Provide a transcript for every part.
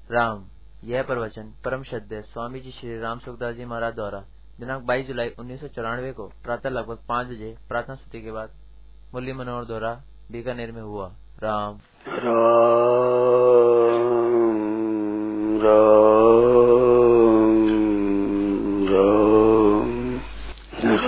राम। यह प्रवचन परम श्रद्धेय स्वामी जी श्री राम सुखदास जी महाराज द्वारा दिनांक 22 जुलाई 1994 को प्रातः लगभग 5 बजे प्रार्थना स्तुति के बाद मुरली मनोहर द्वारा बीकानेर में हुआ। राम राम राम राम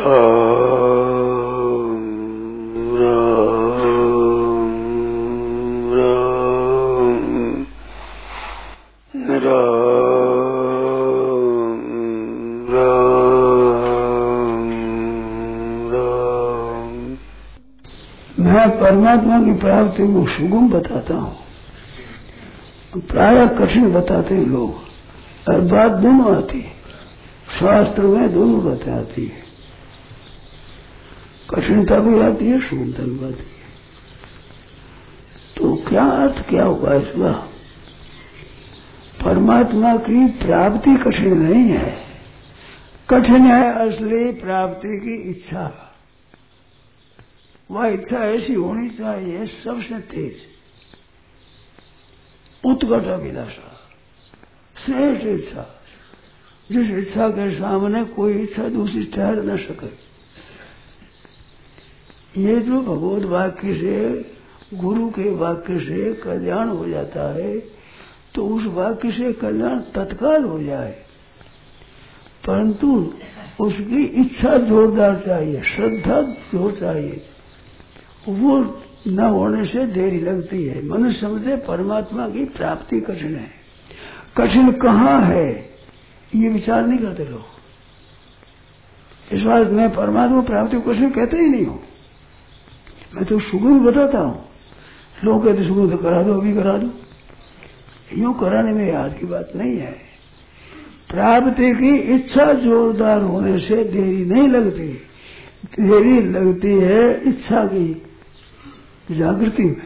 मैं परमात्मा की प्राप्ति को सुगम बताता हूँ, प्रायः कठिन बताते हैं लोग, और बात दोनों आती है, शास्त्र में दोनों बातें आती है, कठिनता भी आती है, सुगमता भी आती है। तो क्या अर्थ क्या होगा इसका? परमात्मा की प्राप्ति कठिन नहीं है, कठिन है असली प्राप्ति की इच्छा। वह इच्छा ऐसी होनी चाहिए सबसे तेज, उत्कट अभिलाषा, श्रेष्ठ इच्छा, जिस इच्छा के सामने कोई इच्छा दूसरी ठहर न सके। ये जो भगवत वाक्य से, गुरु के वाक्य से कल्याण हो जाता है, तो उस वाक्य से कल्याण तत्काल हो जाए, परंतु उसकी इच्छा जोरदार चाहिए, श्रद्धा जोर चाहिए। वो न होने से देरी लगती है। मनुष्य समझे परमात्मा की प्राप्ति कठिन है। कठिन कहाँ है ये विचार नहीं करते लोग। इस बात मैं परमात्मा प्राप्ति को कठिन कहते ही नहीं हूँ, मैं तो सुगम बताता हूँ। लोग कहते सुगम तो करा दो, अभी करा दो, यूं कराने में याद की बात नहीं है। प्राप्ति की इच्छा जोरदार होने से देरी नहीं लगती, देरी लगती है इच्छा की जागृति में।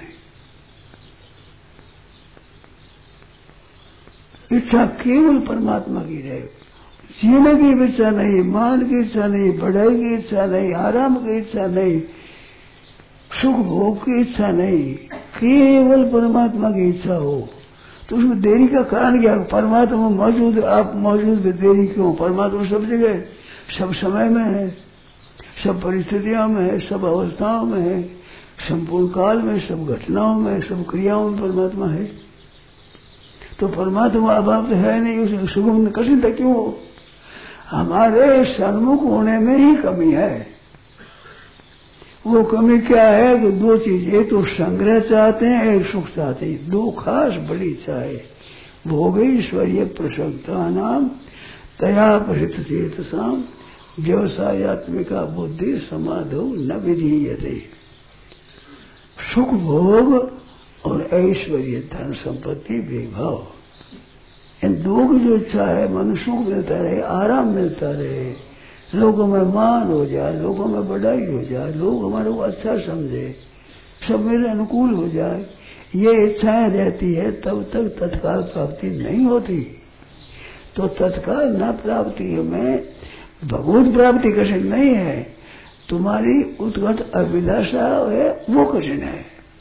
इच्छा केवल परमात्मा की रहे, जीने की इच्छा नहीं, मान की इच्छा नहीं, बढ़ाई की इच्छा नहीं, आराम की इच्छा नहीं, सुख भोग की इच्छा नहीं, केवल परमात्मा की इच्छा हो। तो उसमें देरी का कारण क्या? परमात्मा मौजूद, आप मौजूद में देरी क्यों? परमात्मा सब जगह, सब समय में है, सब परिस्थितियों में है, सब अवस्थाओं में है, संपूर्ण काल में, सब घटनाओं में, सब क्रियाओं में परमात्मा है। तो परमात्मा अभाव तो है नहीं, उसे सुगम कठिनता क्यों हो? हमारे सन्मुख होने में ही कमी है। वो कमी क्या है कि दो चीज, एक तो संग्रह चाहते हैं, एक सुख चाहते हैं। दो खास बड़ी इच्छा है। भोगैश्वर्य प्रसक्ता नाम तया प्रसिद्ध चेतसाम व्यवसायत्मिका बुद्धि समाधो न विधीयते। सुख भोग और ऐश्वर्य, धन संपत्ति, वैभव, इन दो की जो इच्छा है, मनुष्य सुख मिलता रहे, आराम मिलता रहे, लोगों में मान हो जाए, लोगों में बढ़ाई हो जाए, लोग हमारे को अच्छा समझे, सब मेरे अनुकूल हो जाए, ये इच्छाएं रहती है, तब तक तत्काल प्राप्ति नहीं होती। तो तत्काल न प्राप्ति में भगवत प्राप्ति कठिन नहीं है, तुम्हारी उत्कट अभिलाषा है वो कठिन है।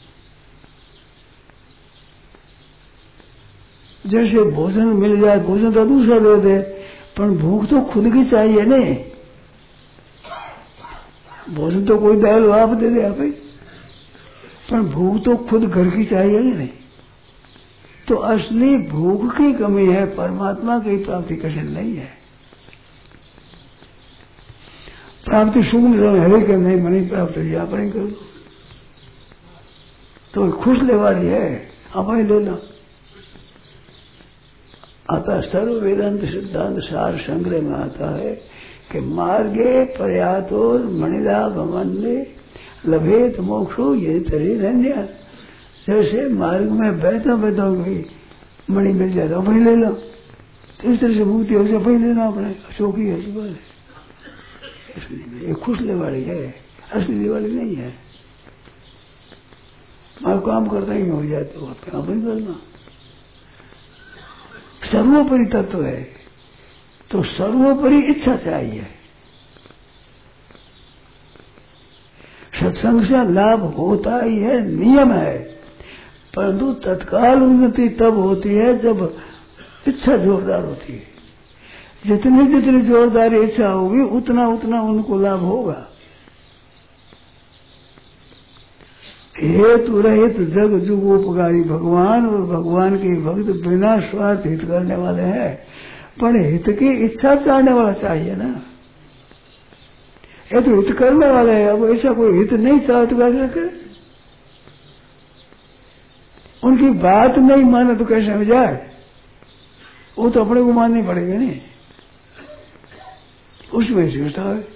जैसे भोजन मिल जाए, भोजन तो दूसरा दे दे, पर भूख तो खुद की चाहिए नहीं। भोजन तो कोई दयालु आप दे दे आप ही, पर भूख तो खुद घर की चाहिए ही नहीं। तो असली भूख की कमी है, परमात्मा की प्राप्ति कठिन नहीं है। प्राप्ति सुगम है कि नहीं, मनी प्राप्त यहाँ पर करो तो खुश ले वाली है, आप ही ले लो। अतः सर्व वेदांत सिद्धांत सार संग्रह में आता है कि मार्गे प्रयातोर मणिला भवन्ने लभेत मोक्षो ये तरीन्य। जैसे मार्ग में बैठा बैठा भी मणि मिल जाए तो वही ले लो, तो इस तरह से मुक्ति हो जाए, वही लेना अपने चौकी है सुबह। ये खुश ले वाली है, असली वाली नहीं है। मैं काम करता ही हो जाए तो काम ही करना। सर्वोपरि तत्व है, तो सर्वोपरि इच्छा चाहिए। सत्संग से लाभ होता ही है, नियम है, परंतु तत्काल उन्नति तब होती है जब इच्छा जोरदार होती है। जितनी जितनी जोरदार इच्छा होगी उतना उतना उनको लाभ होगा। हेतु रहित जग जुग उपकारी भगवान, और भगवान के भक्त बिना स्वार्थ हित करने वाले हैं। पर हित की इच्छा चाहने वाला चाहिए ना। ये तो हित करने वाला है, अब ऐसा कोई हित नहीं चाहते वैसे करे। उनकी बात नहीं माने तो कैसे हो जाए? वो तो अपने को माननी पड़ेगा नहीं, उसमें से होता है।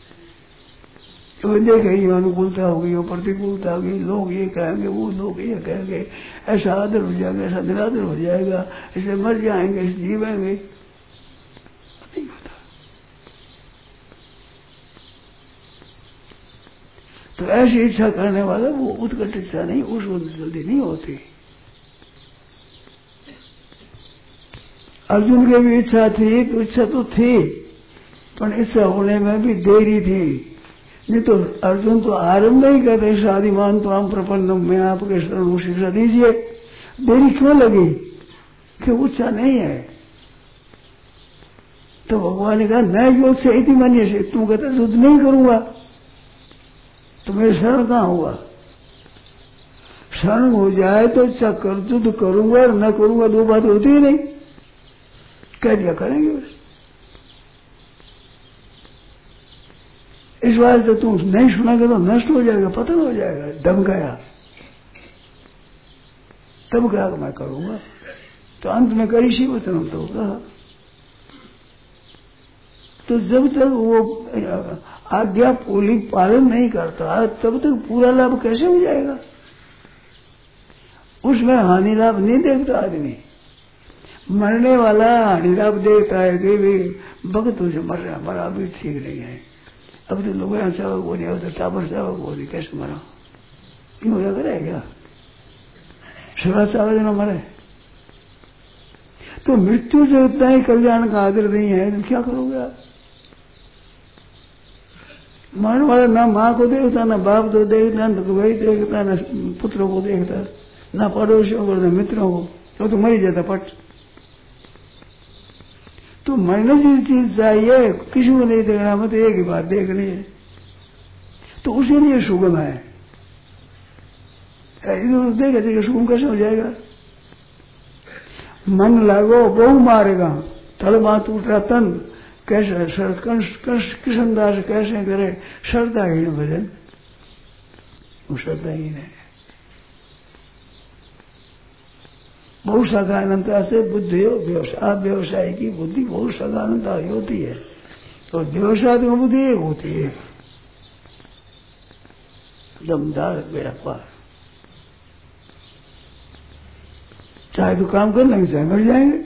तो देखे ये अनुकूलता होगी, वो प्रतिकूलता होगी, लोग ये कहेंगे, वो लोग ये कहेंगे, ऐसा आदर हो जाएगा, ऐसा निरादर हो जाएगा, ऐसे मर जाएंगे, ऐसे जीवेंगे, नहीं होता। तो ऐसी इच्छा करने वाला वो उत्कट इच्छा नहीं, उसको जल्दी नहीं होती। अर्जुन की भी इच्छा थी, तो इच्छा तो थी, पर इच्छा होने में भी देरी थी। नहीं तो अर्जुन तो आरंभ नहीं करते, शादीमान तो हम प्रपन्नम में आपके शरण शिक्षा दीजिए। देरी क्यों लगी? कि इच्छा नहीं है। तो भगवान ने कहा मैं योग से इति मानिए से, तू कहता युद्ध नहीं करूंगा तो मेरे शरण कहाँ हुआ? शरण हो जाए तो इच्छा कर, युद्ध करूंगा और न करूंगा दो बात होती ही नहीं। कह दिया करेंगे बस। इस बात से तू नहीं सुनागा तो नष्ट हो जाएगा, पतन हो जाएगा। दम गया, तब कहा मैं करूंगा, तो अंत में करी सी वचन तो कहा। तो जब तक वो आज्ञा पालन नहीं करता तब तक पूरा लाभ कैसे हो जाएगा? उसमें हानि लाभ नहीं देखता आदमी। मरने वाला हानि लाभ देखता है कि भी भक्त से मर रहा, मरा भी ठीक नहीं है। अब तो लोग चावक बोली, अब तो टापर चावक बोली, कैसे मरा? क्यों हो जाता है क्या? सदा चावक न मरे तो मृत्यु से उतना ही कल्याण का आदर नहीं है, तो क्या करोगे आप? मरने वाला ना माँ को देखता, ना बाप को देखता, ना भाई देखता, ना पुत्रों को देखता, ना पड़ोसियों को, ना मित्रों को, तो मर ही जाता पट। तो मरने की चीज चाहिए, किसी को नहीं देखना, मत एक ही बार देखनी है, तो उसी लिए सुगम है। देखे देखे सुगम कैसे हो जाएगा? मन लागो बहु मारेगा, थल बात उठा तन, कैसे कृष्णदास कैसे करे श्रद्धाहीन भजन? वो श्रद्धाहीन है। बहुत सगानता से बुद्धि हो, व्यवसाय की बुद्धि बहुत सगानता होती है, तो व्यवसाय की बुद्धि एक होती है दमदार बेड़ा पार। चाहे तो काम कर लेंगे, चाहे मर जाएंगे।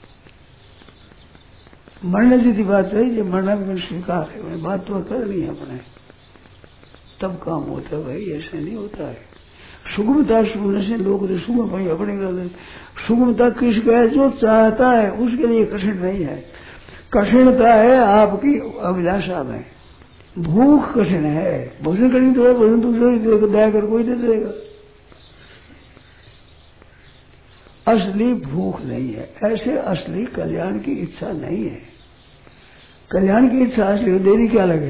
मरने सीधी बात सही है, मरना भी मैंने स्वीकार है, बात तो करनी है अपने, तब काम होता है भाई, ऐसे नहीं होता है। सुगमता सुनने से लोग तो सुगम भाई अपने गल, सुगमता किसका है? जो चाहता है उसके लिए कठिन नहीं है। कठिनता है आपकी अभिलाषा में। भूख कठिन है, भोजन कठिन तो है, भोजन तो दया कर कोई दे देगा। असली भूख नहीं है, ऐसे असली कल्याण की इच्छा नहीं है। कल्याण की इच्छा असली देरी क्या लगे?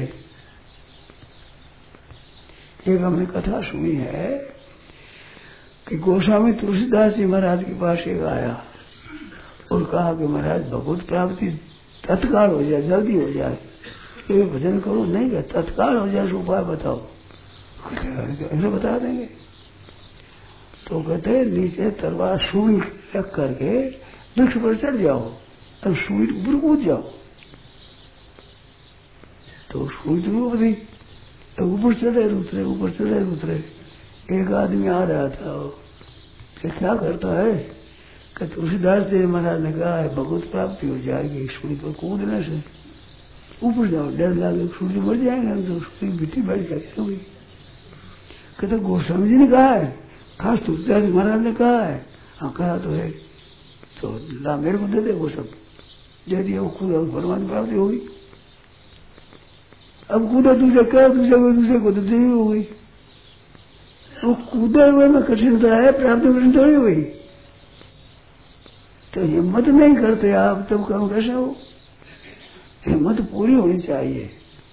एक हमने कथा सुनी है कि गोस्वामी तुलसीदास जी महाराज के पास एक आया और कहा कि महाराज भगवत प्राप्ति तत्काल हो जाए, जल्दी हो जाए, ये भजन करो। नहीं क्या तत्काल हो जाए, उपाय बताओ। ऐसे बता देंगे। तो कहते नीचे तलवार सुई रख करके वृक्ष पर चढ़ जाओ और सुई ऊपर कूद जाओ। तो सुई तो ऊपर चढ़े उतरे, ऊपर चढ़े उतरे। एक आदमी आ रहा था, कि क्या करता है? कि तुलसीदास जी महाराज ने कहा है भगवत प्राप्ति हो जाएगी सुई पर कूदने से, ऊपर जाओ, डर लगे सूर्य मर जाएंगे, तो सुई मिट्टी बैठ जाती होगी। कहते गोस्वामी जी ने कहा है, खास तुलसीदास जी महाराज ने कहा है। हाँ कहा तो है, तो ला मेरे को दे दे वो सब, दे दिया। वो खुद भगवान प्राप्ति होगी। अब कूदा तुझे क्या, दूसरे को तो दे हो गई। वो कूदे हुए में कठिनता है, प्राप्ति कठिन थोड़ी हुई। तो हिम्मत नहीं करते आप, तब कम कैसे हो? हिम्मत पूरी होनी चाहिए।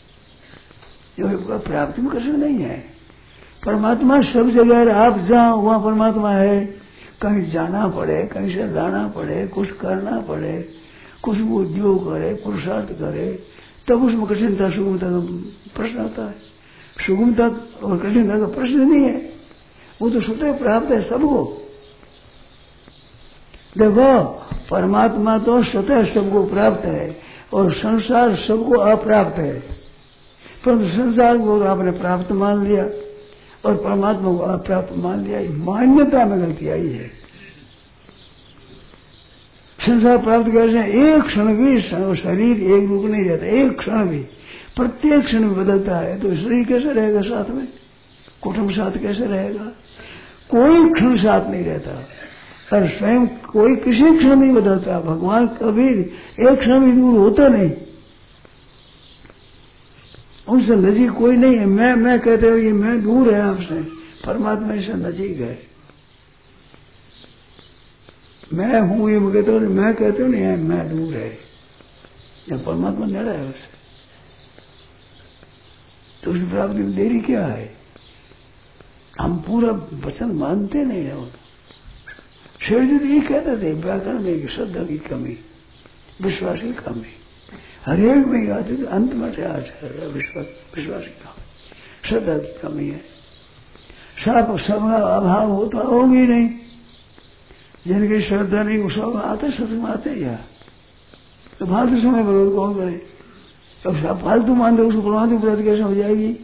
जो प्राप्ति में कष्ट नहीं है। परमात्मा सब जगह है, आप जहाँ वहाँ परमात्मा है। कहीं जाना पड़े, कहीं से लाना पड़े, कुछ करना पड़े, कुछ उद्योग करे, पुरुषार्थ करे, तब उसमें कठिनता सुगमता का प्रश्न आता है। सुगमता और कठिनता का प्रश्न नहीं है, वो तो स्वतः प्राप्त है सबको। देखो परमात्मा तो स्वतः सबको प्राप्त है और संसार सबको अप्राप्त है। परंतु संसार को आपने प्राप्त मान लिया और परमात्मा को अप्राप्त मान लिया। मान्यता में गलती आई है। संसार प्राप्त कैसे? एक क्षण भी शरीर एक रूप नहीं रहता, एक क्षण भी, प्रत्येक क्षण में बदलता है। तो शरीर कैसे रहेगा साथ में? कुटुंब साथ कैसे रहेगा? कोई क्षण साथ नहीं रहता और स्वयं कोई किसी क्षण नहीं बदलता। भगवान कभी एक क्षण भी दूर होता नहीं, उनसे नजीक कोई नहीं है। मैं कहते हो ये मैं दूर है आपसे, परमात्मा से नजीक है। मैं हूं ये मैं कहते हो नहीं, मैं दूर है, जब परमात्मा नेड़ा है उससे। तो उस प्राप्ति में देरी क्या है? हम पूरा वचन मानते नहीं है। शेर जी ये कहते थे व्याकरण में श्रद्धा की कमी, विश्वास की कमी, हरेक में आती थी, अंत में विश्वास की कमी, श्रद्धा की कमी है। सब अभाव होता होगी नहीं। जिनकी श्रद्धा नहीं वो सब आते सत्संग में आते या तो फालतू समय विरोध कौन करे? अब सब फालतू मान दो उसको, परमात्मा की प्राप्ति कैसे हो जाएगी?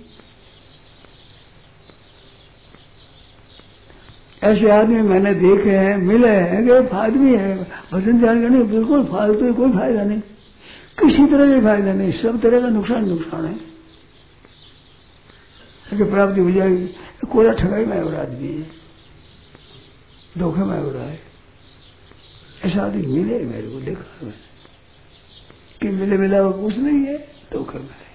ऐसे आदमी मैंने देखे हैं, मिले हैं कि आदमी है भजन ध्यान करने बिल्कुल फालतू है, कोई फायदा नहीं, किसी तरह का फायदा नहीं, सब तरह का नुकसान है। प्राप्ति हो जाएगी। कोरा ठगाई में हो रहा आदमी है, धोखे में हो रहा है। ऐसा आदमी मिले मेरे को, देखा मैंने कि मिले मिला वो कुछ नहीं है, धोखे में है।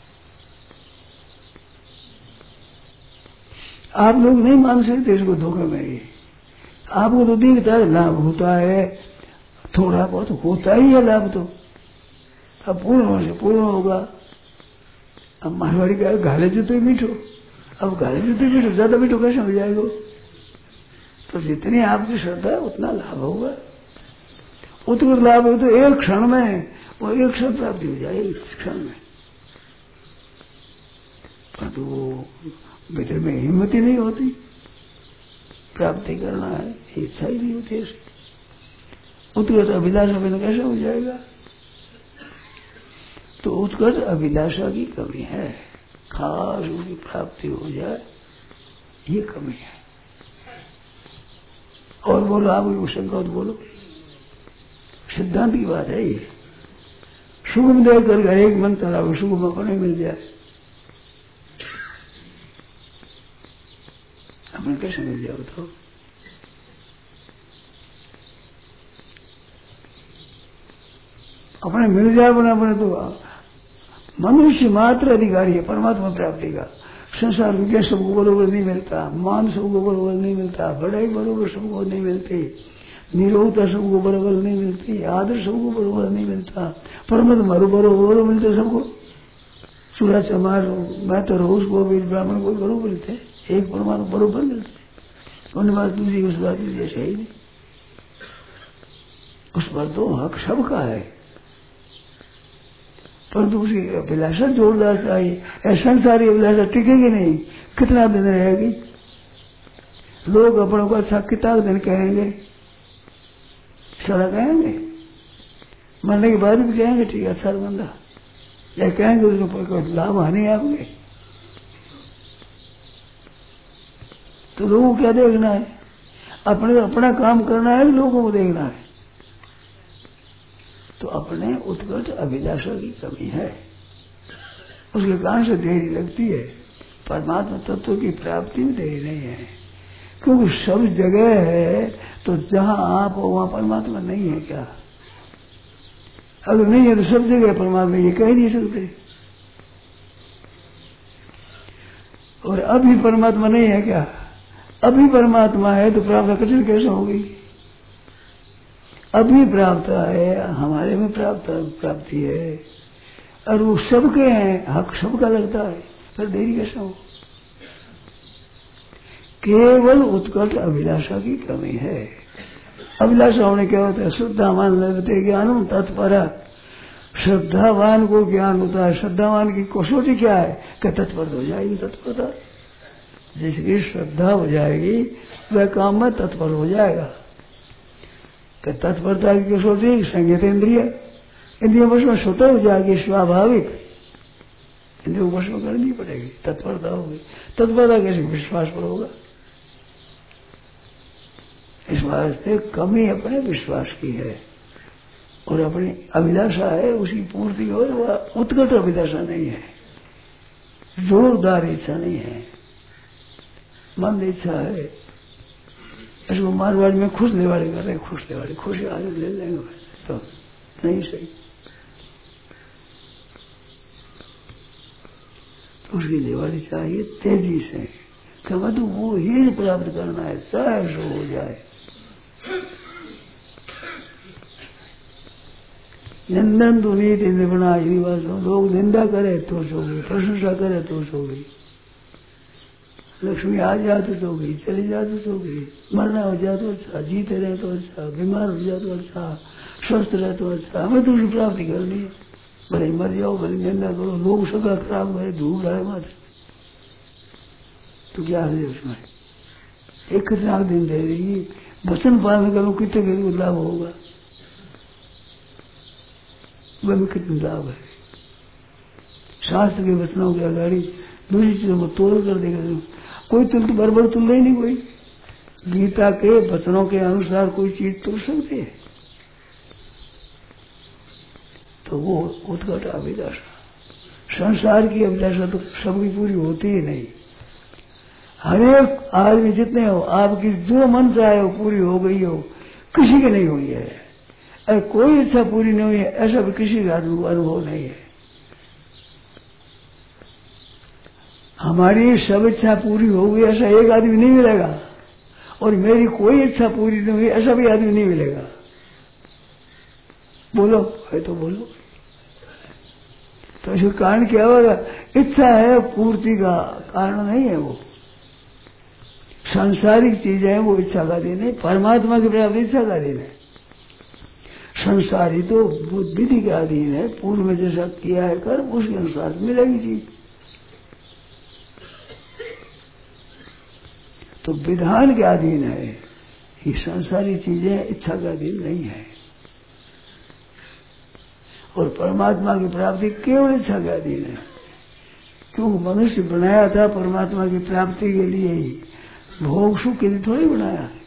आप लोग नहीं मान सकते इसको धोखे में ही। आपको तो दिखता है लाभ होता है, थोड़ा बहुत होता ही है लाभ। तो अब पूर्ण होगा। अब मारवाड़ी का घाले जूते मीठो, अब घाले जूते मीठो, ज्यादा मीठो कैसे हो जाएगा? तो जितनी आपकी श्रद्धा है उतना लाभ होगा। उतना लाभ हो तो एक क्षण में वो एक क्षण प्राप्ति हो जाए, एक क्षण में। परंतु वो भीतर में हिम्मत ही नहीं होती, प्राप्ति करना है, इच्छा ही नहीं होती। उत्कर्ष अभिलाषा में कैसे हो जाएगा? तो उत्कर्ष अभिलाषा की कमी है, खास उसकी प्राप्ति हो जाए ये कमी है। और बोलो, आप वो शंका तो बोलो, सिद्धांत की बात है ये। सुगम देकर एक मन तलाव सुगम अपने मिल जाए, अपने कैसे मिल जाए बताओ? अपने मिल जाए अपने तो मनुष्य मात्र अधिकारी है परमात्मा प्राप्ति का। संसार में सबको बरोबर नहीं मिलता, मान सबको बरोबर नहीं मिलता, बड़ाई बरोबर सबको नहीं मिलती, निरोगता सबको बरोबर नहीं मिलती, आदर सबको बरोबर नहीं मिलता, परमात्मा बरोबर मिलते सबको। चूड़ा चमार मैं तो रोज को भी ब्राह्मण को बरोबर मिलते, एक परमात्मा बरोबर मिलते। उन बात दूसरी उस बात जैसे ही नहीं, उस पर तो हक सबका है। परंतु उसकी अभिलाषा जोरदार चाहिए। ऐसा संसारी अभिलाषा टिकेगी नहीं, कितना दिन रहेगी? लोग अपनों को अच्छा कितना दिन कहेंगे, सदा कहेंगे, मरने के बाद भी कहेंगे ठीक है अच्छा बंदा, या कहेंगे उसको लाभ हानि आपके। तो लोगों को क्या देखना है? अपना काम करना है, लोगों को देखना है। तो अपने उत्कर्ष अभिलाषा की कमी है, उसके कारण से देरी लगती है। परमात्मा तत्व की प्राप्ति में देरी नहीं है, क्योंकि सब जगह है। तो जहां आप हो वहां परमात्मा नहीं है क्या? अगर नहीं है तो सब जगह परमात्मा, ये कह नहीं सकते। और अभी परमात्मा नहीं है क्या? अभी परमात्मा है तो प्राप्ति कठिन कैसे होगी? अभी प्राप्त है, हमारे में प्राप्ति है, और वो सबके हैं, हक सबका लगता है, फिर देरी कैसा हो? केवल उत्कट अभिलाषा की कमी है। अभिलाषा होने क्या होता है? श्रद्धावान लगते ज्ञानम तत्पर। श्रद्धावान को ज्ञान होता है। श्रद्धावान की कसौटी क्या है? कि तत्पर हो जाएगी, तत्परता। जिसकी श्रद्धा हो जाएगी वह काम में तत्पर हो जाएगा। कि तत्परता की कसौटी संयत इंद्रिय, इंद्रियों वश में स्वतः हो जाएगी, स्वाभाविक। इंद्रियों वश में करनी पड़ेगी, तत्परता होगी। तत्परता कैसे? विश्वास पर होगा। इस वास्ते कमी अपने विश्वास की है और अपनी अभिलाषा है, उसकी पूर्ति हो। वह उत्कट अभिलाषा नहीं है, जोरदार इच्छा नहीं है, मंद इच्छा है। इसको मारवाड़ में खुश लेवाड़ी कर रहे, खुश लेवाड़ी, खुश आज ले लेंगे तो नहीं सही। तो उसकी लेवाड़ी चाहिए तेजी से, कब तो वो ही प्राप्त करना है, चाहे जो हो जाए। निंदन तो नीत निपुणा युवा, लोग निंदा करे तो सो गई, प्रशंसा करे तो सो गई। लक्ष्मी आ जाए तो सो गई, चली जाए तो सो गई, मरना हो जाए तो अच्छा, जीते रहे तो अच्छा, बीमार हो जाए तो अच्छा, स्वस्थ रहे तो अच्छा। हमें तो उसकी प्राप्ति करनी है। भले मर जाओ, भले निंदा करो, लोग सगा खराब करे, धूप रहे मत, तो क्या है उसमें? एक खतरनाक दिन दे रही, वचन पालन करो, कितने लाभ होगा, वह भी कितने लाभ है। शास्त्र के वचनों की अगाड़ी दूसरी चीजों को तोड़ कर देगा। कोई तुल तो बरबर तुल ही नहीं। कोई गीता के वचनों के अनुसार कोई चीज तुल सकती है? तो वो उत्कट अभिलाषा, संसार की अभिलाषा तो सबकी पूरी होती ही नहीं। हरेक आदमी जितने हो, आपकी जो मन चाहे हो पूरी हो गई हो, किसी की नहीं हुई है। और कोई इच्छा पूरी नहीं हुई है ऐसा भी किसी का अनुभव नहीं है। हमारी सब इच्छा पूरी हो गई ऐसा एक आदमी नहीं मिलेगा, और मेरी कोई इच्छा पूरी नहीं हुई ऐसा भी आदमी नहीं मिलेगा। बोलो है तो बोलो। तो इसका कारण क्या होगा? इच्छा है, पूर्ति का कारण नहीं है। वो सांसारिक चीजें हैं, वो इच्छा का दिन है। परमात्मा की प्राप्ति इच्छा का दिन है। संसारी तो विधि के अधीन है, पूर्व में जैसा किया है कर्म उसके अनुसार मिलेगी चीज। तो विधान के अधीन है, ये संसारी चीजें इच्छा का अधीन नहीं है। और परमात्मा की प्राप्ति केवल इच्छा के अधीन है। क्योंकि मनुष्य बनाया था परमात्मा की प्राप्ति के लिए ही, भोग सुख के लिए थोड़ी बनाया है।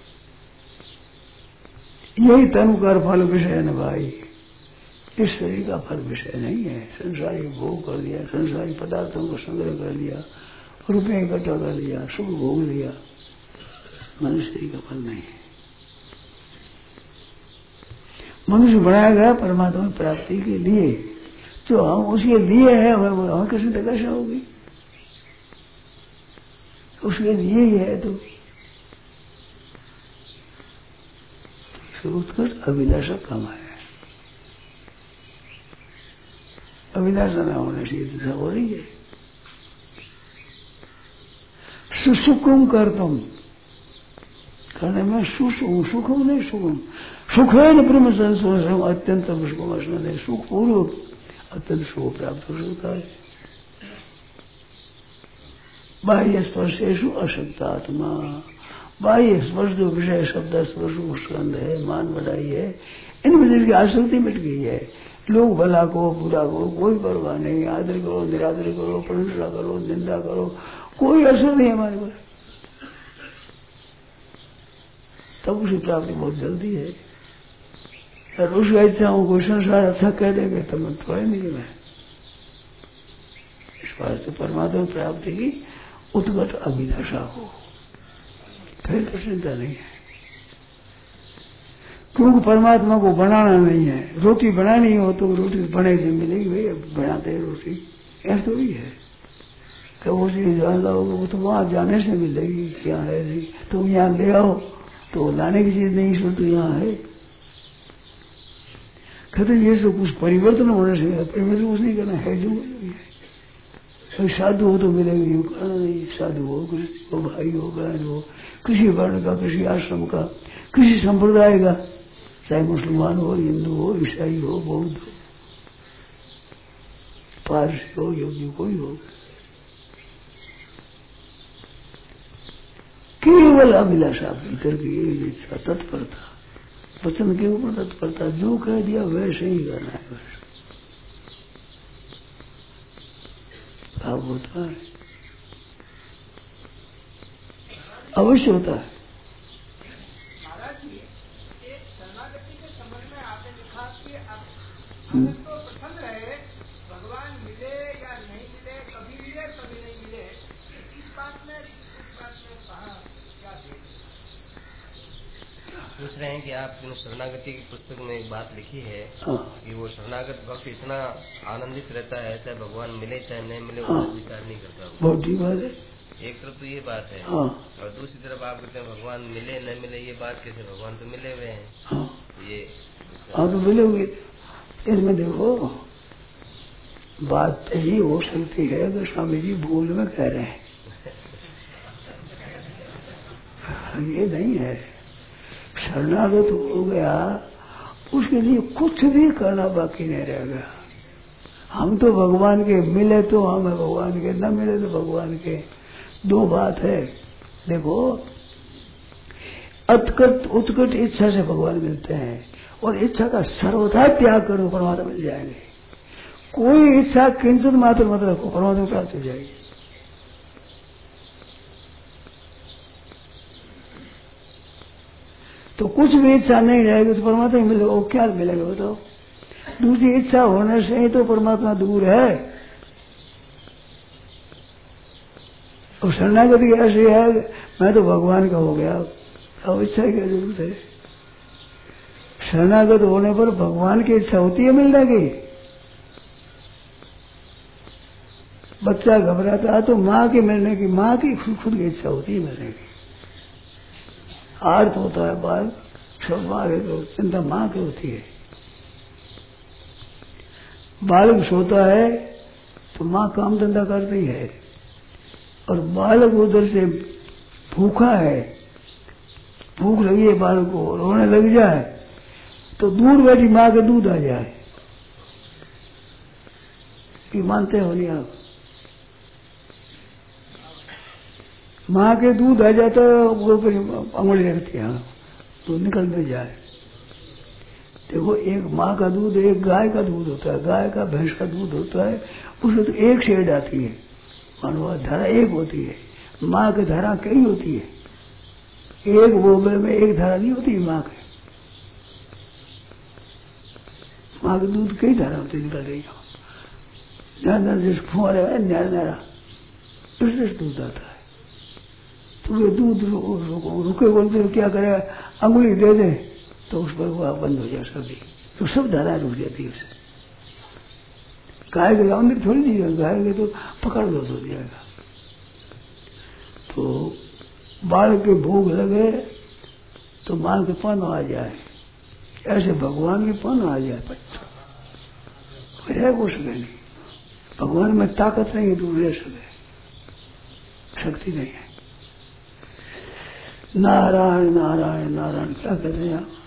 यही तनु कर फल विषय न भाई, इस शरीर का फल विषय नहीं है। संसारी भोग कर लिया, संसारी पदार्थों को संग्रह कर लिया, रुपये इकट्ठा कर लिया, सुख भोग लिया, मनुष्य का फल नहीं है। मनुष्य बनाया गया परमात्मा की प्राप्ति के लिए, तो हम उसके लिए है, हमें किसी कैसे होगी? उसके लिए ही है। तो उत्कट अभिलाषा कम है। अभिलाषा न होने से ये हो रही है। सुसुखम कर तुम करने में सुखम नहीं सुखम, सुख है न ब्रह्म संस्पर्शम अत्यंत सुखम, सुख पूर्व अत्यंत सुख प्राप्त हो सकता है। बाह्य स्पर्शेषु अशक्तात्मा, बाह्य स्पर्श जो विषय शब्द स्पर्श स्कंद है, मान बढ़ाई है, इनमें जिनकी आसक्ति मिट गई है। लोग भला को बुरा को कोई परवाह नहीं, आदर करो निरादर करो, प्रशंसा करो निंदा करो, कोई असर नहीं हमारे पर। तब उसकी प्राप्ति बहुत जल्दी है। और उसका इच्छाओं को संसार अच्छा कह देंगे तब मैं थोड़े नहीं मैं। इस वास्ते परमात्मा प्राप्ति की उत्कट अभिलाषा हो, फिर तो चिंता नहीं है। क्योंकि परमात्मा को बनाना नहीं है। रोटी बनानी हो तो रोटी बने से मिलेगी, भैया बनाते हैं रोटी, ऐसा तो ही है। तो वो चीज जान लाओगे वो तो वहां जाने से मिलेगी। क्या है जी, तुम यहाँ ले आओ तो लाने की चीज नहीं, सुन तो यहाँ है। कहते ये सब कुछ परिवर्तन होने से परिवर्तन कुछ नहीं करना है, जो है साधु हो तो मिलेगा, यूं करना नहीं। साधु हो, गृहस्थी हो, भाई हो, बहन हो, किसी वर्ण का, किसी आश्रम का, किसी संप्रदाय का, चाहे मुसलमान हो, हिंदू हो, ईसाई हो, बौद्ध हो, पारसी हो, योगी कोई हो, केवल अभिलाषा भीतर की ये इच्छा, तत्परता, वचन के ऊपर तत्परता, जो कह दिया वैसे ही करना है। वैसे भाव होता है, अवश्य होता है। महाराज जी, एक शरणागति के संबंध में आपने लिखा कि अगर तो प्रसन्न रहे, भगवान मिले या नहीं मिले, कभी मिले कभी नहीं मिले, इस बात में कहा क्या देख पूछ रहे हैं कि आप शरणागति की पुस्तक में एक बात लिखी है कि वो शरणागत भक्त इतना आनंदित रहता है, चाहे भगवान मिले चाहे नहीं मिले, वो विचार नहीं करता। बहुत ठीक बात है। एक तरफ तो ये बात है, और दूसरी तरफ आप कहते हैं भगवान मिले न मिले, ये बात कैसे? भगवान तो मिले हुए हैं। ये तो मिले हुए, इसमें देखो बात यही हो सकती है कि स्वामी जी भूल में कह रहे हैं, ये नहीं है। शरणागत हो गया, उसके लिए कुछ भी करना बाकी नहीं रह गया। हम तो भगवान के मिले तो हम है भगवान के, न मिले तो भगवान के। दो बात है, देखो उत्कट इच्छा से भगवान मिलते हैं, और इच्छा का सर्वथा त्याग करो, परमात्मा मिल जाएंगे। कोई इच्छा किंचित मात्र मत रखो, परमात्मा प्राप्त हो जाएगी। तो कुछ भी इच्छा नहीं रहेगी तो परमात्मा मिलेगा, वो क्या मिलेगा बताओ? दूसरी इच्छा होने से ही तो परमात्मा दूर है। और शरणागति ऐसी है, मैं तो भगवान का हो गया, अब इच्छा की क्या जरूरत है? शरणागत होने पर भगवान की इच्छा होती है मिलने की। बच्चा घबराता है तो माँ की मिलने की, माँ की खुद की इच्छा होती है मिलने की। आर्त होता है बाल, सब मारे तो चिंता माँ की होती है। बालक सोता है तो माँ काम धंधा करती है, और बालक उधर से भूखा है, भूख लगी है बालक को, रोने लग जाए तो दूर बैठी माँ के दूध आ जाए। ये मानते हो नहीं आप? माँ के दूध आ जाता है, वो अंगुली रखती है, तो निकल में जाए। देखो एक माँ का दूध, एक गाय का दूध होता है, गाय का भैंस का दूध होता है, उसमें तो एक शेड आती है, मानो धारा एक होती है। माँ की धारा कई होती है, एक बोबे में एक धारा नहीं होती माँ के। माँ के दूध कई धारा होती निकल रही हो, न्यारा जिस फुआरे है न्यारा इसलिए दूध आता है। तो ये दूध रुके बोलते तो क्या करे, अंगुली दे दे तो उस पर वो बंद हो जाए सभी, तो सब धारा रुक जाती है उसे। गाय के अंदर थोड़ी दी जाएगा, गाय के तो पकड़ लो तो जाएगा। तो बाल के भूख लगे तो मां के पन आ जाए, ऐसे भगवान के पन आ जाए, रह को सके नहीं। भगवान में ताकत नहीं है तो रह सके, शक्ति नहीं है। नारायण नारायण नारायण क्या कहते हैं आप?